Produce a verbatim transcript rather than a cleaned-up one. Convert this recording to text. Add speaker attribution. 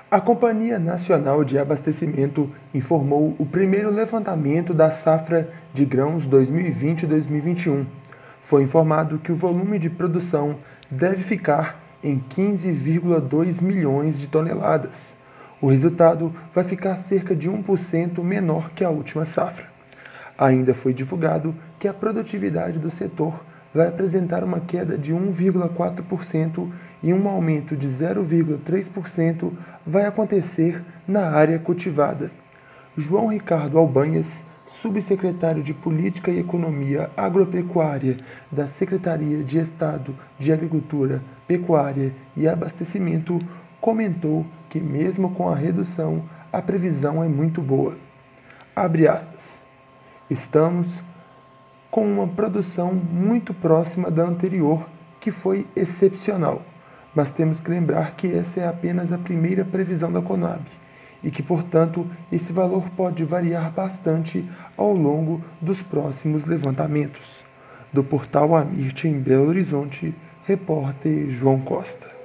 Speaker 1: A Companhia Nacional de Abastecimento informou o primeiro levantamento da safra de grãos dois mil e vinte a dois mil e vinte e um. Foi informado que o volume de produção deve ficar em quinze vírgula dois milhões de toneladas. O resultado vai ficar cerca de um por cento menor que a última safra. Ainda foi divulgado que a produtividade do setor vai apresentar uma queda de um vírgula quatro por cento e um aumento de zero vírgula três por cento vai acontecer na área cultivada. João Ricardo Albanhas, subsecretário de Política e Economia Agropecuária da Secretaria de Estado de Agricultura, Pecuária e Abastecimento, comentou que mesmo com a redução, a previsão é muito boa. Abre aspas. Estamos com uma produção muito próxima da anterior, que foi excepcional. Mas temos que lembrar que essa é apenas a primeira previsão da Conab e que, portanto, esse valor pode variar bastante ao longo dos próximos levantamentos. Do portal Amirte em Belo Horizonte, repórter João Costa.